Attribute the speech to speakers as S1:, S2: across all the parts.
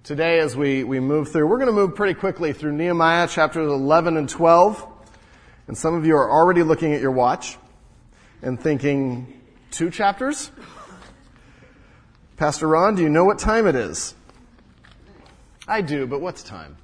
S1: today as we move through. We're going to move pretty quickly through Nehemiah chapters 11 and 12. And some of you are already looking at your watch and thinking, 2 chapters? Pastor Ron, do you know what time it is? I do, but what's time?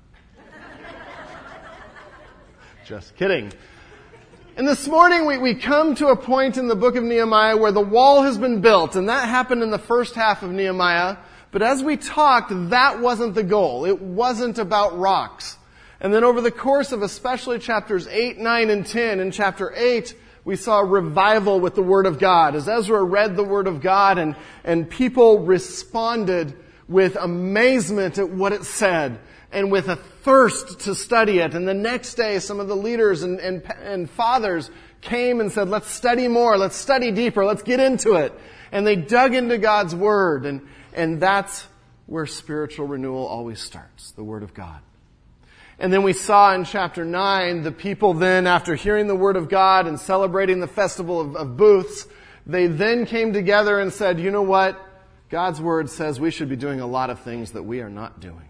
S1: Just kidding. And this morning we come to a point in the book of Nehemiah where the wall has been built, and that happened in the first half of Nehemiah. But as we talked, that wasn't the goal. It wasn't about rocks. And then over the course of especially chapters 8, 9, and 10, in chapter 8, we saw a revival with the Word of God. As Ezra read the Word of God and people responded with amazement at what it said and with a thirst to study it. And the next day, some of the leaders and fathers came and said, let's study more, let's study deeper, let's get into it. And they dug into God's Word. And that's where spiritual renewal always starts, the Word of God. And then we saw in chapter 9, the people then, after hearing the Word of God and celebrating the festival of booths, they then came together and said, you know what? God's Word says we should be doing a lot of things that we are not doing.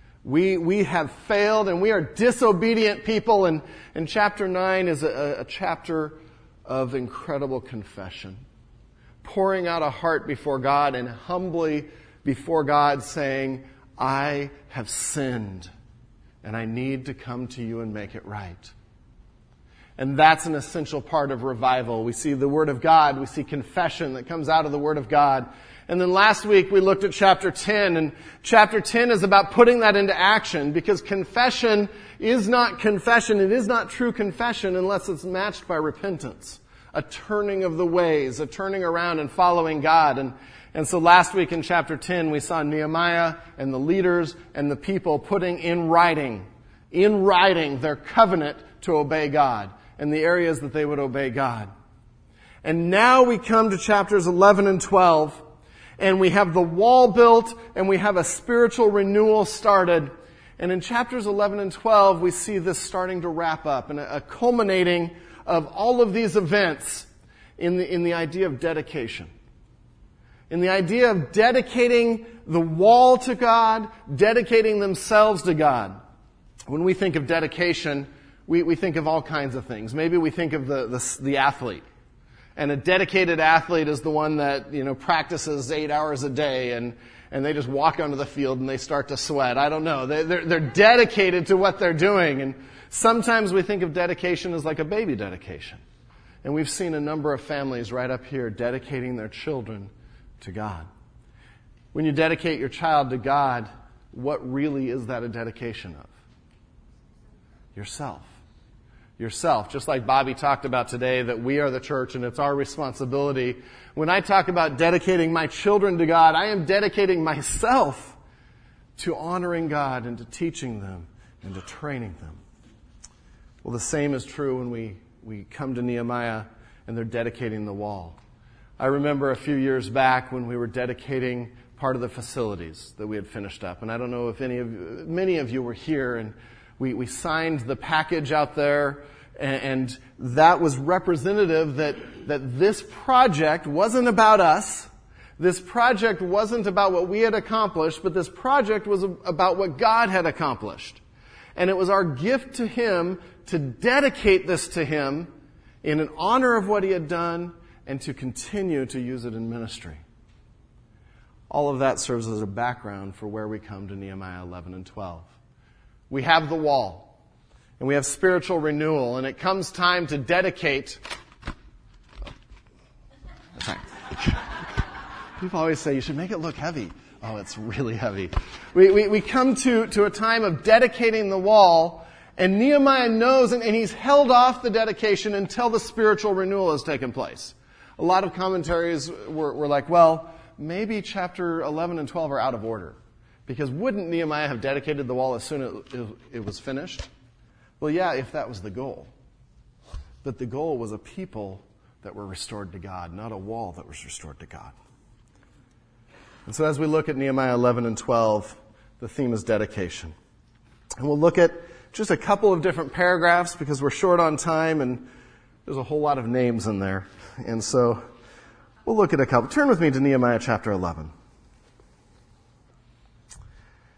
S1: We have failed and we are disobedient people. And chapter 9 is a chapter of incredible confession. Pouring out a heart before God and humbly before God saying, I have sinned and I need to come to you and make it right. And that's an essential part of revival. We see the Word of God. We see confession that comes out of the Word of God. And then last week we looked at chapter 10, and chapter 10 is about putting that into action, because confession is not confession. It is not true confession unless it's matched by repentance, a turning of the ways, a turning around and following God. And so last week in chapter 10 we saw Nehemiah and the leaders and the people putting in writing their covenant to obey God and the areas that they would obey God. And now we come to chapters 11 and 12. And we have the wall built, and we have a spiritual renewal started. And in chapters 11 and 12, we see this starting to wrap up, and a culminating of all of these events in the idea of dedication. In the idea of dedicating the wall to God, dedicating themselves to God. When we think of dedication, we think of all kinds of things. Maybe we think of the athlete. And a dedicated athlete is the one that, practices 8 hours a day and they just walk onto the field and they start to sweat. I don't know. They're dedicated to what they're doing. And sometimes we think of dedication as like a baby dedication. And we've seen a number of families right up here dedicating their children to God. When you dedicate your child to God, what really is that a dedication of? Yourself. Yourself. Just like Bobby talked about today, that we are the church and it's our responsibility. When I talk about dedicating my children to God, I am dedicating myself to honoring God and to teaching them and to training them. Well, the same is true when we come to Nehemiah and they're dedicating the wall. I remember a few years back when we were dedicating part of the facilities that we had finished up. And I don't know if many of you were here, and we signed the package out there, and that was representative that this project wasn't about us. This project wasn't about what we had accomplished, but this project was about what God had accomplished. And it was our gift to Him to dedicate this to Him in an honor of what He had done and to continue to use it in ministry. All of that serves as a background for where we come to Nehemiah 11 and 12. We have the wall, and we have spiritual renewal, and it comes time to dedicate. That's right. People always say you should make it look heavy. Oh, it's really heavy. We come to a time of dedicating the wall, and Nehemiah knows, and he's held off the dedication until the spiritual renewal has taken place. A lot of commentaries were like, well, maybe chapter 11 and 12 are out of order. Because wouldn't Nehemiah have dedicated the wall as soon as it was finished? Well, yeah, if that was the goal. But the goal was a people that were restored to God, not a wall that was restored to God. And so as we look at Nehemiah 11 and 12, the theme is dedication. And we'll look at just a couple of different paragraphs because we're short on time and there's a whole lot of names in there. And so we'll look at a couple. Turn with me to Nehemiah chapter 11.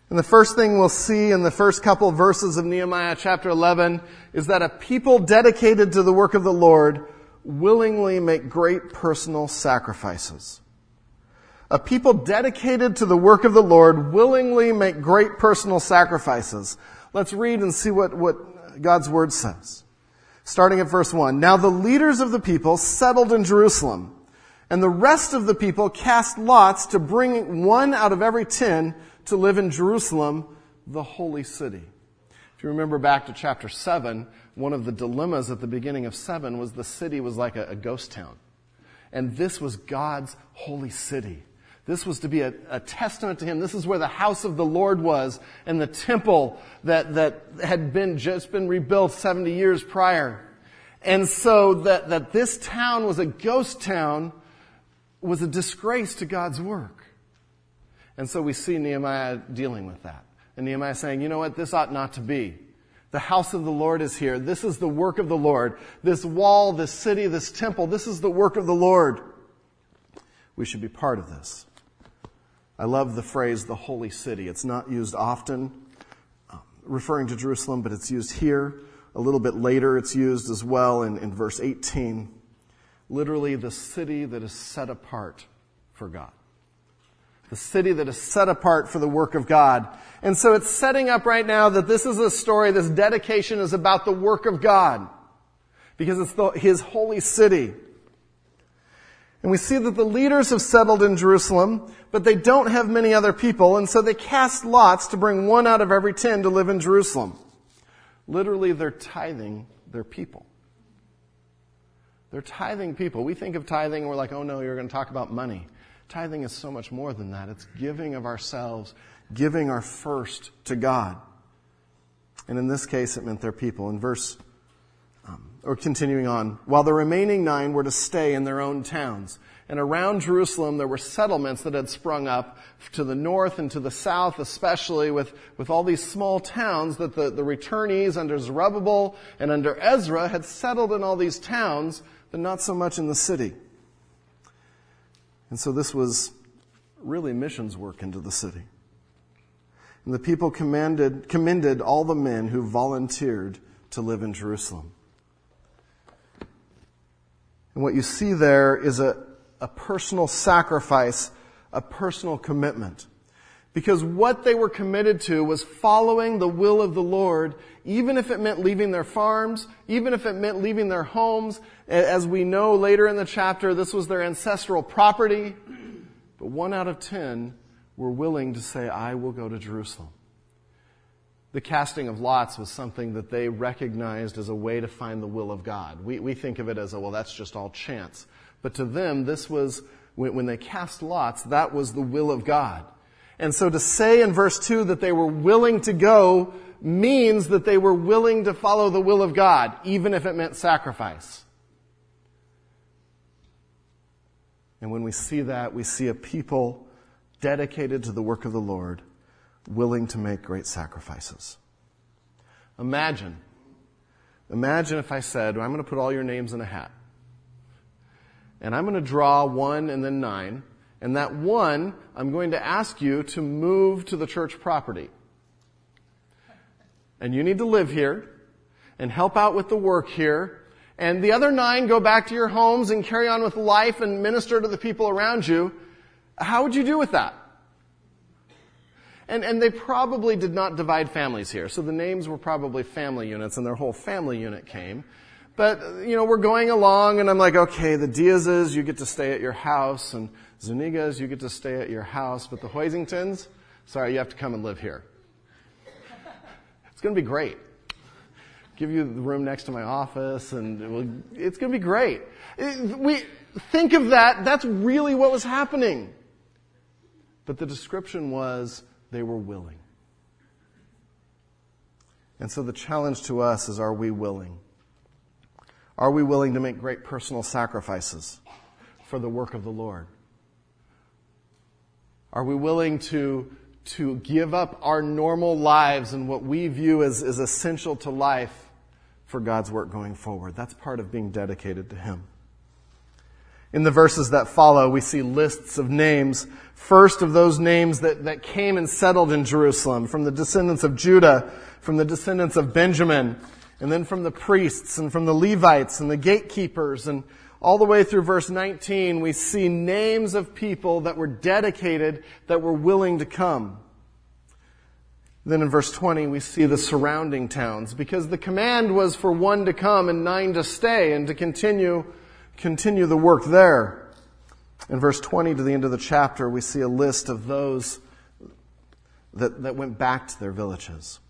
S1: And the first thing we'll see in the first couple verses of Nehemiah chapter 11 is that a people dedicated to the work of the Lord willingly make great personal sacrifices. A people dedicated to the work of the Lord willingly make great personal sacrifices. Let's read and see what God's word says. Starting at verse 1. Now the leaders of the people settled in Jerusalem, and the rest of the people cast lots to bring one out of every 10 to live in Jerusalem, the holy city. If you remember back to chapter 7, one of the dilemmas at the beginning of 7 was the city was like a ghost town. And this was God's holy city. This was to be a testament to Him. This is where the house of the Lord was, and the temple that had just been rebuilt 70 years prior. And so that this town was a ghost town was a disgrace to God's work. And so we see Nehemiah dealing with that. And Nehemiah saying, you know what, this ought not to be. The house of the Lord is here. This is the work of the Lord. This wall, this city, this temple, this is the work of the Lord. We should be part of this. I love the phrase, the holy city. It's not used often, referring to Jerusalem, but it's used here. A little bit later, it's used as well in verse 18. Literally, the city that is set apart for God. The city that is set apart for the work of God. And so it's setting up right now that this is a story, this dedication is about the work of God. Because it's His holy city. And we see that the leaders have settled in Jerusalem, but they don't have many other people, and so they cast lots to bring one out of every 10 to live in Jerusalem. Literally, they're tithing their people. They're tithing people. We think of tithing and we're like, oh no, you're going to talk about money. Tithing is so much more than that. It's giving of ourselves, giving our first to God. And in this case, it meant their people. In continuing on, while the remaining 9 were to stay in their own towns. And around Jerusalem, there were settlements that had sprung up to the north and to the south, especially with all these small towns that the returnees under Zerubbabel and under Ezra had settled in all these towns, but not so much in the city. And so this was really missions work into the city. And the people commended all the men who volunteered to live in Jerusalem. And what you see there is a personal sacrifice, a personal commitment. Because what they were committed to was following the will of the Lord, even if it meant leaving their farms, even if it meant leaving their homes. As we know later in the chapter, this was their ancestral property. But 1 out of 10 were willing to say, I will go to Jerusalem. The casting of lots was something that they recognized as a way to find the will of God. We think of it as, well, that's just all chance. But to them, this was, when they cast lots, that was the will of God. And so to say in verse 2 that they were willing to go means that they were willing to follow the will of God, even if it meant sacrifice. And when we see that, we see a people dedicated to the work of the Lord, willing to make great sacrifices. Imagine if I said, I'm going to put all your names in a hat. And I'm going to draw 1 and then 9. And that 1, I'm going to ask you to move to the church property. And you need to live here and help out with the work here. And the other 9 go back to your homes and carry on with life and minister to the people around you. How would you do with that? And they probably did not divide families here. So the names were probably family units, and their whole family unit came. But, we're going along, and I'm like, okay, the Diazes, you get to stay at your house, and Zunigas, you get to stay at your house, but the Hoisingtons, sorry, you have to come and live here. It's going to be great. Give you the room next to my office, and it's going to be great. We think of that, that's really what was happening. But the description was, they were willing. And so the challenge to us is, are we willing? Are we willing to make great personal sacrifices for the work of the Lord? Are we willing to give up our normal lives and what we view as essential to life for God's work going forward? That's part of being dedicated to Him. In the verses that follow, we see lists of names. First of those names that came and settled in Jerusalem, from the descendants of Judah, from the descendants of Benjamin, and then from the priests and from the Levites and the gatekeepers. And all the way through verse 19, we see names of people that were dedicated, that were willing to come. Then in verse 20, we see the surrounding towns, because the command was for 1 to come and 9 to stay and to continue the work there. In verse 20 to the end of the chapter, we see a list of those that went back to their villages.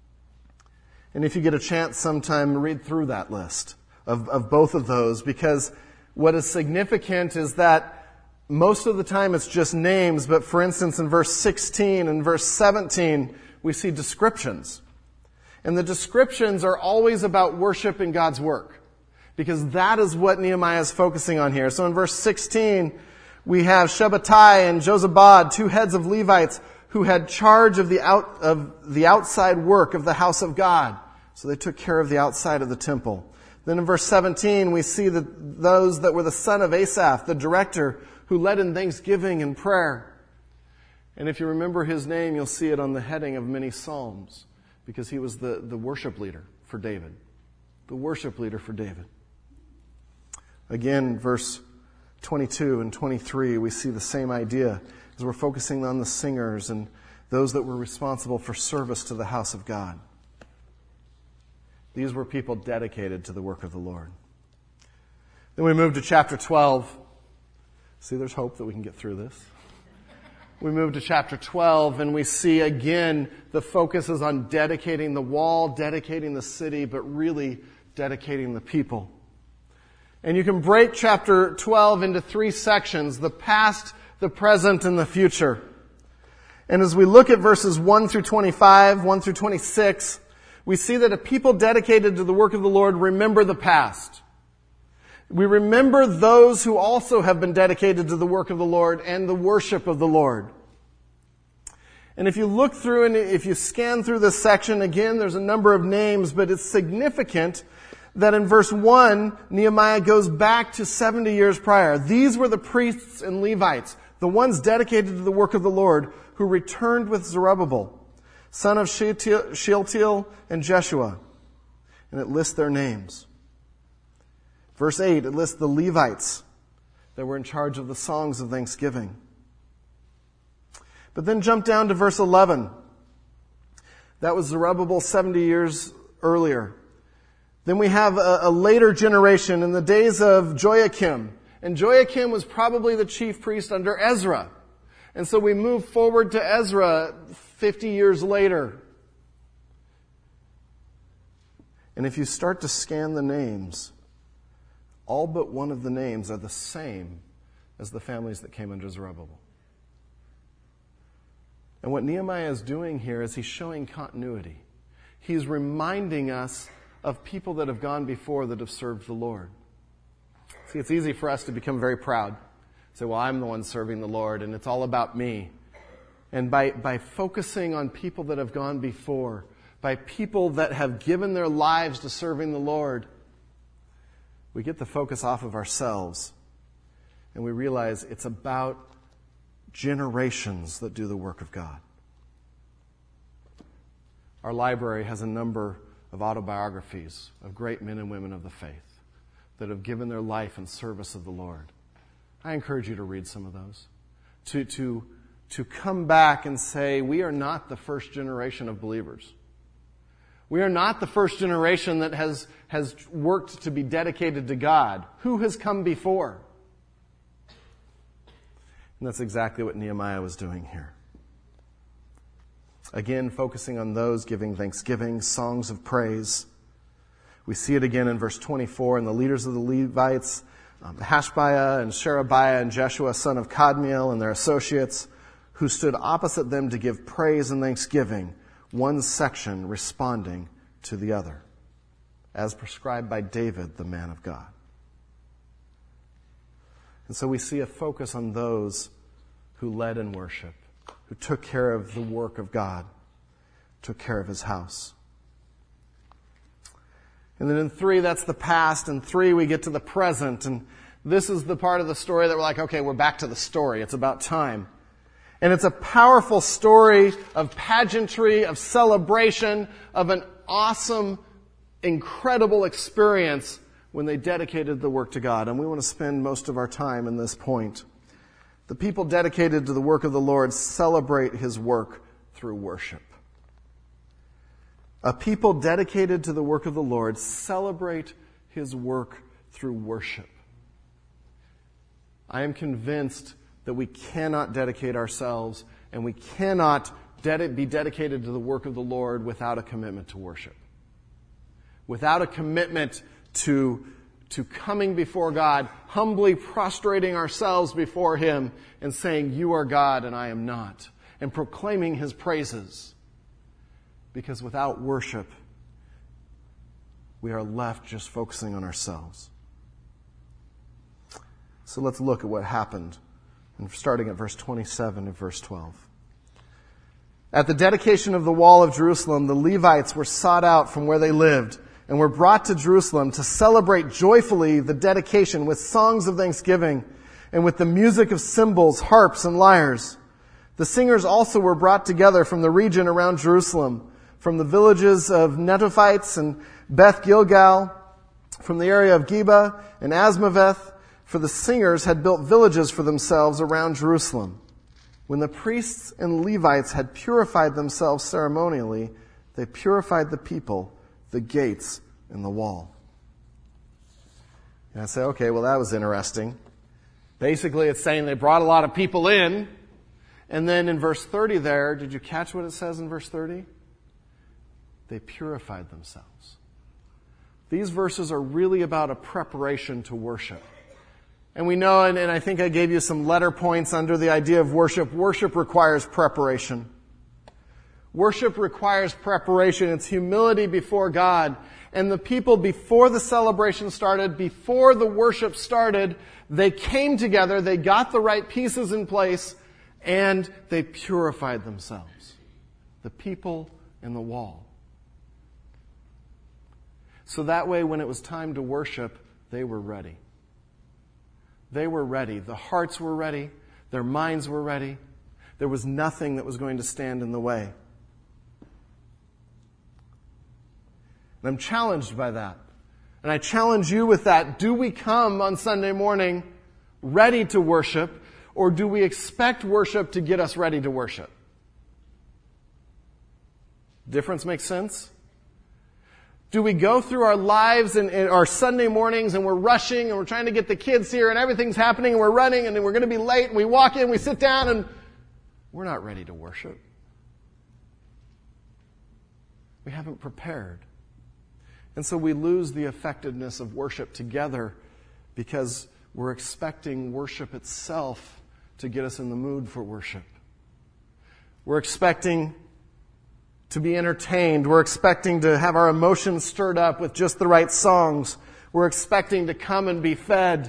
S1: And if you get a chance sometime, read through that list of both of those, because what is significant is that most of the time it's just names, but for instance in verse 16 and verse 17, we see descriptions. And the descriptions are always about worship in God's work, because that is what Nehemiah is focusing on here. So in verse 16, we have Shabbatai and Jozabad, 2 heads of Levites who had charge of the outside work of the house of God. So they took care of the outside of the temple. Then in verse 17, we see that those that were the son of Asaph, the director, who led in thanksgiving and prayer. And if you remember his name, you'll see it on the heading of many psalms, because he was the worship leader for David. The worship leader for David. Again, verse 22 and 23, we see the same idea as we're focusing on the singers and those that were responsible for service to the house of God. These were people dedicated to the work of the Lord. Then we move to chapter 12. See, there's hope that we can get through this. We move to chapter 12 and we see again the focus is on dedicating the wall, dedicating the city, but really dedicating the people. And you can break chapter 12 into 3 sections: the past, the present, and the future. And as we look at verses 1 through 25, 1 through 26, we see that a people dedicated to the work of the Lord remember the past. We remember those who also have been dedicated to the work of the Lord and the worship of the Lord. And if you look through and if you scan through this section, again, there's a number of names, but it's significant that in verse 1, Nehemiah goes back to 70 years prior. These were the priests and Levites, the ones dedicated to the work of the Lord, who returned with Zerubbabel, son of Shealtiel and Jeshua. And it lists their names. Verse 8, it lists the Levites that were in charge of the songs of thanksgiving. But then jump down to verse 11. That was Zerubbabel 70 years earlier. Then we have a later generation in the days of Joachim. And Joachim was probably the chief priest under Ezra. And so we move forward to Ezra 50 years later. And if you start to scan the names, all but one of the names are the same as the families that came under Zerubbabel. And what Nehemiah is doing here is he's showing continuity. He's reminding us of people that have gone before that have served the Lord. See, it's easy for us to become very proud. Say, well, I'm the one serving the Lord, and it's all about me. And by focusing on people that have gone before, by people that have given their lives to serving the Lord, we get the focus off of ourselves. And we realize it's about generations that do the work of God. Our library has a number of autobiographies of great men and women of the faith that have given their life in service of the Lord. I encourage you to read some of those. To come back and say, we are not the first generation of believers. We are not the first generation that has worked to be dedicated to God. Who has come before? And that's exactly what Nehemiah was doing here. Again, focusing on those giving thanksgiving, songs of praise. We see it again in verse 24, and the leaders of the Levites, Hashabiah and Sherebiah and Jeshua, son of Kadmiel, and their associates, who stood opposite them to give praise and thanksgiving, one section responding to the other, as prescribed by David, the man of God. And so we see a focus on those who led in worship, who took care of the work of God, took care of his house. And then in 3, that's the past. In 3, we get to the present. And this is the part of the story that we're like, okay, we're back to the story. It's about time. And it's a powerful story of pageantry, of celebration, of an awesome, incredible experience when they dedicated the work to God. And we want to spend most of our time in this point. The people dedicated to the work of the Lord celebrate His work through worship. A people dedicated to the work of the Lord celebrate His work through worship. I am convinced that we cannot dedicate ourselves and we cannot be dedicated to the work of the Lord without a commitment to worship. Without a commitment to coming before God, humbly prostrating ourselves before Him and saying, "You are God and I am not," and proclaiming His praises. Because without worship, we are left just focusing on ourselves. So let's look at what happened, starting at verse 27 and verse 12. At the dedication of the wall of Jerusalem, the Levites were sought out from where they lived and were brought to Jerusalem to celebrate joyfully the dedication with songs of thanksgiving and with the music of cymbals, harps, and lyres. The singers also were brought together from the region around Jerusalem, from the villages of Netophites and Beth Gilgal, from the area of Geba and Asmaveth, for the singers had built villages for themselves around Jerusalem. When the priests and Levites had purified themselves ceremonially, they purified the people, the gates, and the wall. And I say, okay, well, that was interesting. Basically, it's saying they brought a lot of people in. And then in verse 30 there, did you catch what it says in verse 30? They purified themselves. These verses are really about a preparation to worship. And we know, and I think I gave you some letter points under the idea of worship. Worship requires preparation. Worship requires preparation. It's humility before God. And the people, before the celebration started, before the worship started, they came together, they got the right pieces in place, and they purified themselves. The people and the wall. So that way, when it was time to worship, they were ready. They were ready. The hearts were ready. Their minds were ready. There was nothing that was going to stand in the way. And I'm challenged by that. And I challenge you with that. Do we come on Sunday morning ready to worship, or do we expect worship to get us ready to worship? Difference makes sense? Do we go through our lives and our Sunday mornings and we're rushing and we're trying to get the kids here and everything's happening and we're running and we're going to be late and we walk in, we sit down and we're not ready to worship. We haven't prepared. And so we lose the effectiveness of worship together because we're expecting worship itself to get us in the mood for worship. We're expecting to be entertained. We're expecting to have our emotions stirred up with just the right songs. We're expecting to come and be fed.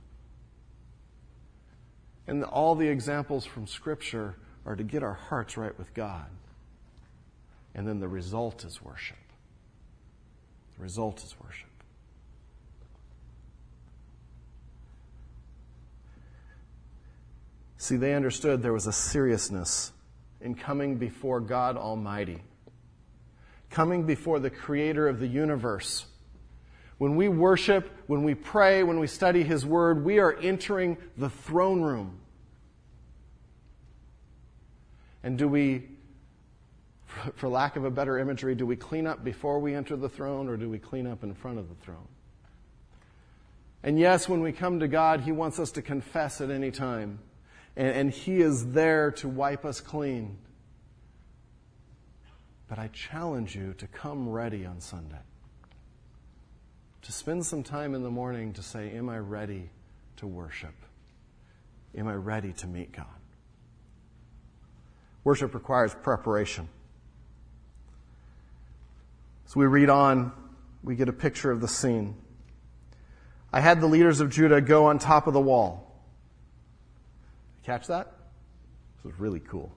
S1: And all the examples from Scripture are to get our hearts right with God. And then the result is worship. The result is worship. See, they understood there was a seriousness in coming before God Almighty, coming before the Creator of the universe. When we worship, when we pray, when we study His Word, we are entering the throne room. And do we, for lack of a better imagery, do we clean up before we enter the throne, or do we clean up in front of the throne? And yes, when we come to God, He wants us to confess at any time. And He is there to wipe us clean. But I challenge you to come ready on Sunday. To spend some time in the morning to say, am I ready to worship? Am I ready to meet God? Worship requires preparation. As we read on, we get a picture of the scene. I had the leaders of Judah go on top of the wall. Catch that? This was really cool.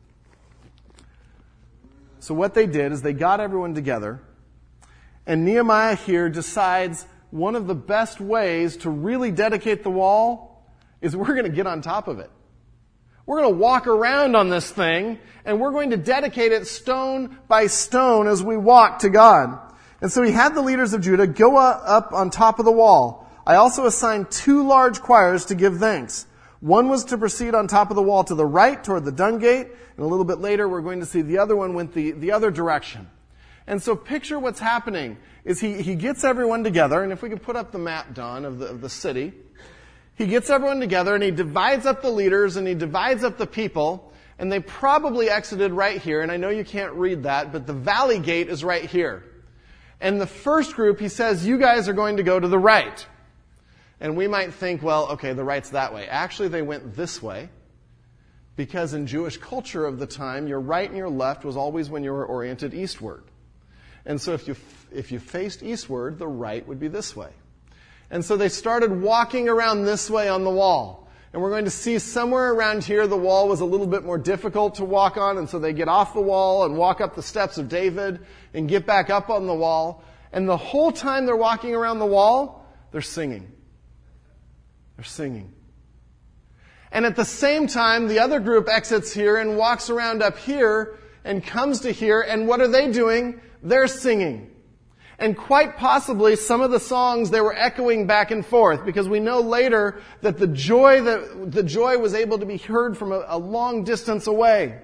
S1: So what they did is they got everyone together, and Nehemiah here decides one of the best ways to really dedicate the wall is we're going to get on top of it. We're going to walk around on this thing, and we're going to dedicate it stone by stone as we walk to God. And so he had the leaders of Judah go up on top of the wall. I also assigned 2 large choirs to give thanks. One was to proceed on top of the wall to the right toward the dung gate, and a little bit later we're going to see the other one went the other direction. And so picture what's happening is he gets everyone together, and if we could put up the map, Don, of the city. He gets everyone together and he divides up the leaders and he divides up the people, and they probably exited right here, and I know you can't read that, but the valley gate is right here. And the first group, he says, you guys are going to go to the right. And we might think, well, okay, the right's that way. Actually, they went this way, because in Jewish culture of the time, your right and your left was always when you were oriented eastward. And so if you faced eastward, the right would be this way. And so they started walking around this way on the wall. And we're going to see somewhere around here the wall was a little bit more difficult to walk on, and so they get off the wall and walk up the steps of David and get back up on the wall. And the whole time they're walking around the wall, they're singing. They're singing. And at the same time, the other group exits here and walks around up here and comes to here, and what are they doing? They're singing. And quite possibly some of the songs they were echoing back and forth, because we know later that the joy was able to be heard from a long distance away.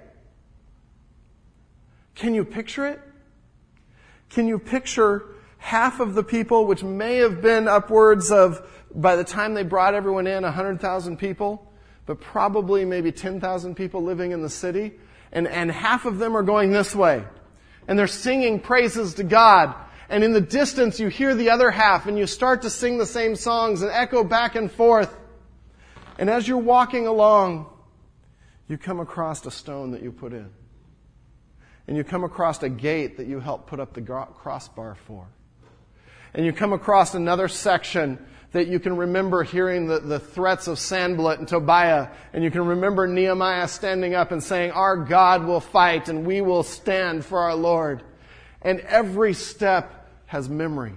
S1: Can you picture it? Can you picture half of the people, which may have been upwards of, by the time they brought everyone in, 100,000 people, but probably maybe 10,000 people living in the city, and half of them are going this way. And they're singing praises to God. And in the distance, you hear the other half, and you start to sing the same songs and echo back and forth. And as you're walking along, you come across a stone that you put in. And you come across a gate that you helped put up the crossbar for. And you come across another section that you can remember hearing the threats of Sanballat and Tobiah. And you can remember Nehemiah standing up and saying, our God will fight and we will stand for our Lord. And every step has memory.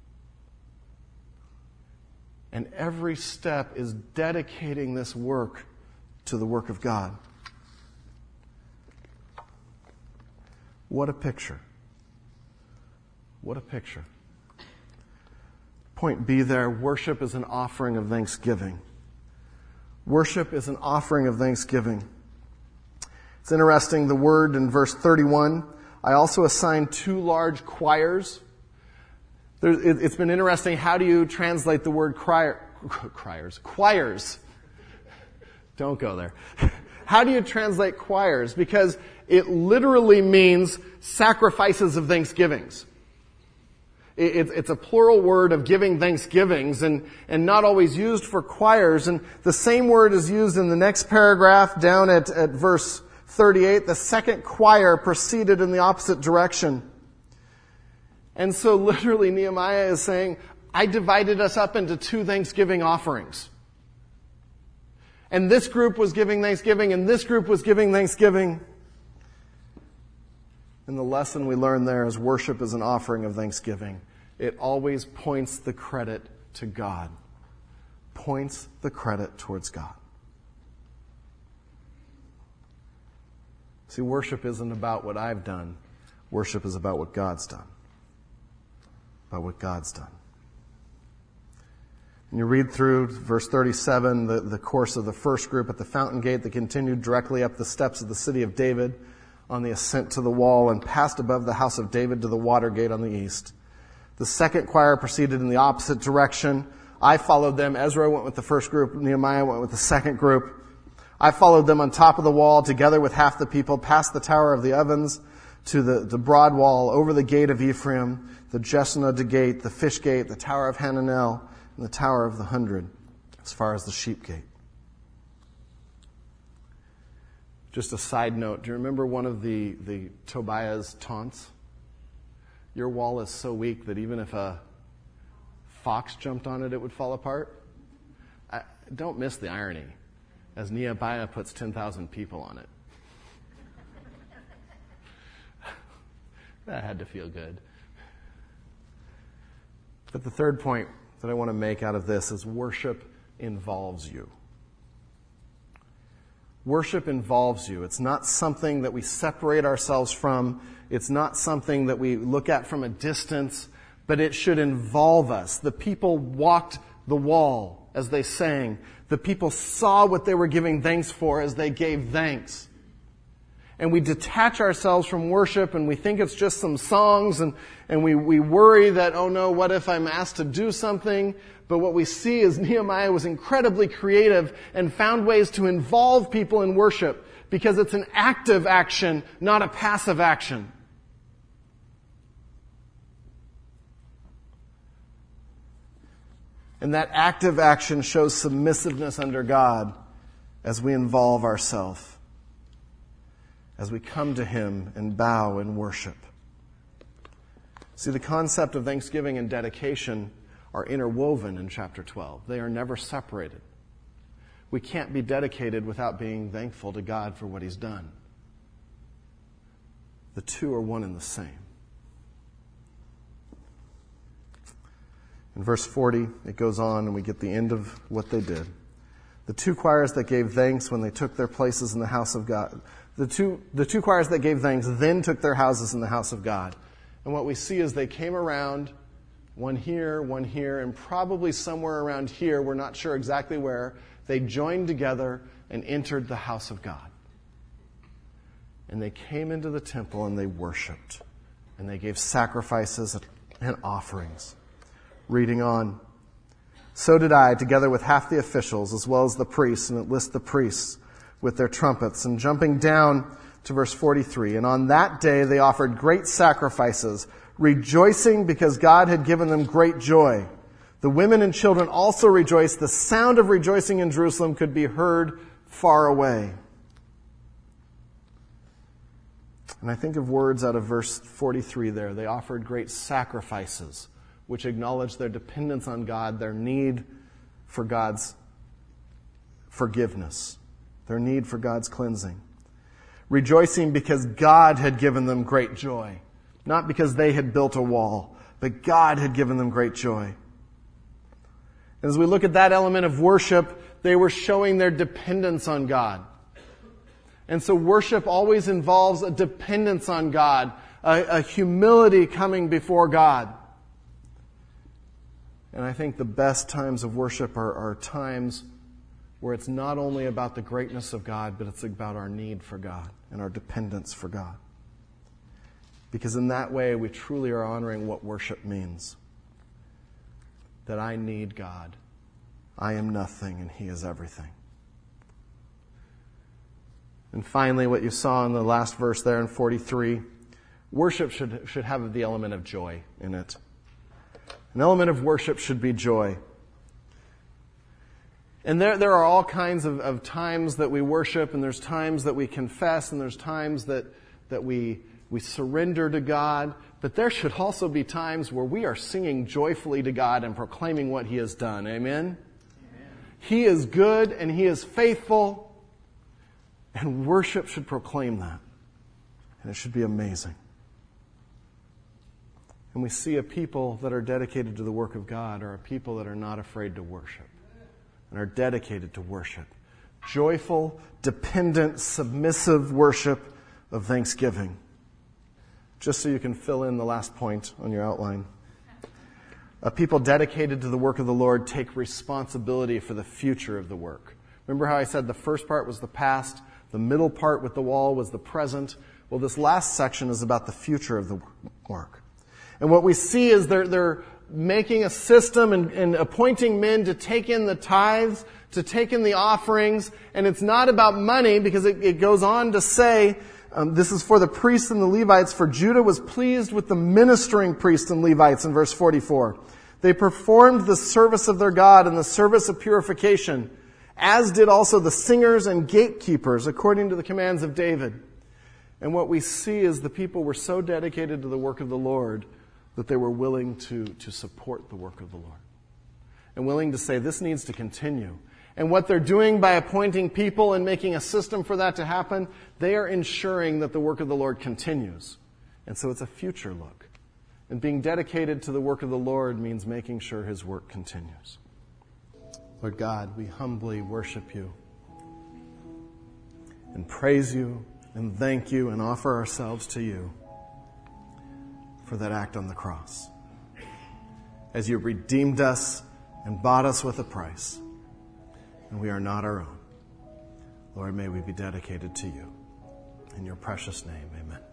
S1: And every step is dedicating this work to the work of God. What a picture. What a picture. Point B there, worship is an offering of thanksgiving. Worship is an offering of thanksgiving. It's interesting, the word in verse 31, I also assigned 2 large choirs. It's been interesting, how do you translate the word choirs? Don't go there. How do you translate choirs? Because it literally means sacrifices of thanksgivings. It's a plural word of giving thanksgivings and not always used for choirs. And the same word is used in the next paragraph down at verse 38. The second choir proceeded in the opposite direction. And so literally Nehemiah is saying, I divided us up into 2 thanksgiving offerings. And this group was giving thanksgiving, and this group was giving thanksgiving. And the lesson we learn there is worship is an offering of thanksgiving. It always points the credit to God. Points the credit towards God. See, worship isn't about what I've done. Worship is about what God's done. About what God's done. And you read through verse 37, the course of the first group at the fountain gate that continued directly up the steps of the city of David on the ascent to the wall and passed above the house of David to the water gate on the east. The second choir proceeded in the opposite direction. I followed them. Ezra went with the first group. Nehemiah went with the second group. I followed them on top of the wall together with half the people, past the Tower of the Ovens to the broad wall, over the gate of Ephraim, the Jeshanah gate, the fish gate, the Tower of Hananel, and the Tower of the 100, as far as the sheep gate. Just a side note, do you remember one of the Tobiah's taunts? Your wall is so weak that even if a fox jumped on it, it would fall apart. Don't miss the irony, as Nehemiah puts 10,000 people on it. That had to feel good. But the third point that I want to make out of this is worship involves you. Worship involves you. It's not something that we separate ourselves from. It's not something that we look at from a distance, but it should involve us. The people walked the wall as they sang. The people saw what they were giving thanks for as they gave thanks. And we detach ourselves from worship and we think it's just some songs and we worry that, oh no, what if I'm asked to do something? But what we see is Nehemiah was incredibly creative and found ways to involve people in worship because it's an active action, not a passive action. And that active action shows submissiveness under God as we involve ourselves, as we come to Him and bow in worship. See, the concept of thanksgiving and dedication are interwoven in chapter 12. They are never separated. We can't be dedicated without being thankful to God for what He's done. The two are one and the same. In verse 40, it goes on and we get the end of what they did. The two choirs that gave thanks when they took their places in the house of God. The two choirs that gave thanks then took their houses in the house of God. And what we see is they came around, one here, and probably somewhere around here, we're not sure exactly where, they joined together and entered the house of God. And they came into the temple and they worshiped. And they gave sacrifices and offerings. Reading on. So did I, together with half the officials, as well as the priests, and it lists the priests with their trumpets. And jumping down to verse 43, and on that day they offered great sacrifices, rejoicing because God had given them great joy. The women and children also rejoiced. The sound of rejoicing in Jerusalem could be heard far away. And I think of words out of verse 43 there. They offered great sacrifices, which acknowledge their dependence on God, their need for God's forgiveness, their need for God's cleansing. Rejoicing because God had given them great joy. Not because they had built a wall, but God had given them great joy. And as we look at that element of worship, they were showing their dependence on God. And so worship always involves a dependence on God, a humility coming before God. And I think the best times of worship are times where it's not only about the greatness of God, but it's about our need for God and our dependence for God. Because in that way, we truly are honoring what worship means. That I need God. I am nothing and He is everything. And finally, what you saw in the last verse there in 43, worship should have the element of joy in it. An element of worship should be joy. And there are all kinds of times that we worship, and there's times that we confess, and there's times that we surrender to God. But there should also be times where we are singing joyfully to God and proclaiming what He has done. Amen? Amen. He is good and He is faithful. And worship should proclaim that. And it should be amazing. And we see a people that are dedicated to the work of God are a people that are not afraid to worship and are dedicated to worship. Joyful, dependent, submissive worship of thanksgiving. Just so you can fill in the last point on your outline. A people dedicated to the work of the Lord take responsibility for the future of the work. Remember how I said the first part was the past, the middle part with the wall was the present? Well, this last section is about the future of the work. And what we see is they're making a system and appointing men to take in the tithes, to take in the offerings. And it's not about money because it goes on to say, this is for the priests and the Levites, for Judah was pleased with the ministering priests and Levites in verse 44. They performed the service of their God and the service of purification, as did also the singers and gatekeepers, according to the commands of David. And what we see is the people were so dedicated to the work of the Lord that they were willing to support the work of the Lord. And willing to say, this needs to continue. And what they're doing by appointing people and making a system for that to happen, they are ensuring that the work of the Lord continues. And so it's a future look. And being dedicated to the work of the Lord means making sure His work continues. Lord God, we humbly worship You and praise You and thank You and offer ourselves to You for that act on the cross. As You redeemed us and bought us with a price, and we are not our own. Lord, may we be dedicated to You. In Your precious name, amen.